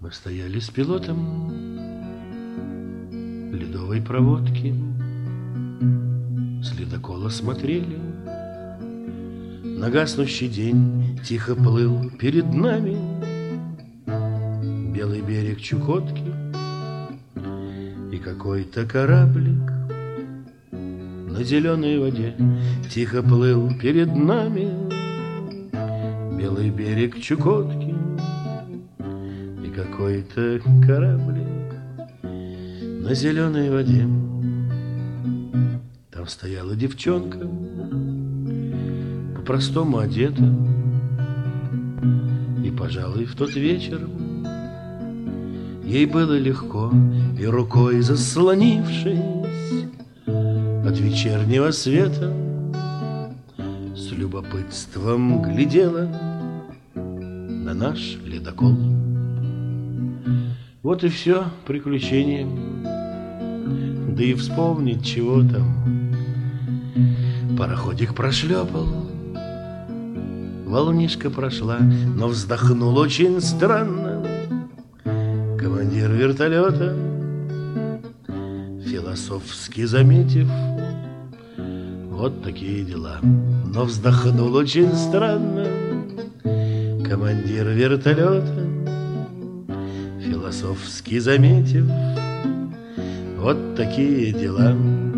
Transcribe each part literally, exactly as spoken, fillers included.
Мы стояли с пилотом ледовой проводки, с ледокола смотрели. На гаснущий день тихо плыл перед нами белый берег Чукотки, и какой-то кораблик на зеленой воде тихо плыл перед нами белый берег Чукотки, и какой-то кораблик на зеленой воде. Там стояла девчонка, по-простому одета, и, пожалуй, в тот вечер ей было легко, и рукой заслонившись от вечернего света, с любопытством глядела на наш ледокол. Вот и все приключение, да и вспомнить чего там. Пароходик прошлепал, волнишка прошла, но вздохнул очень странно командир вертолета, философски заметив: вот такие дела. Но вздохнул очень странно командир вертолета, философски заметив: вот такие дела.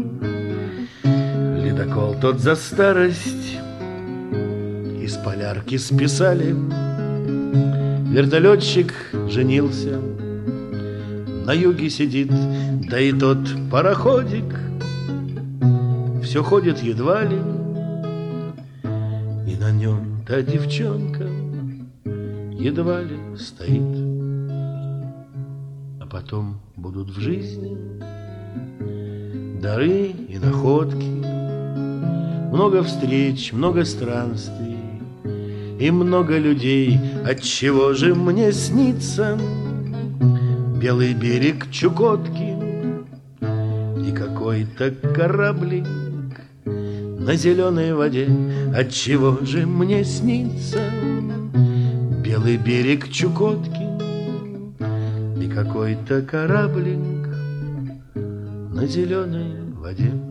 Ледокол тот за старость из полярки списали. Вертолетчик женился, на юге сидит, да и тот пароходик все ходит едва ли, и на нем та девчонка едва ли стоит. А потом будут в жизни дары и находки, много встреч, много странствий и много людей. Отчего же мне снится белый берег Чукотки и какой-то кораблик на зеленой воде? Отчего же мне снится белый берег Чукотки и какой-то кораблик на зеленой воде?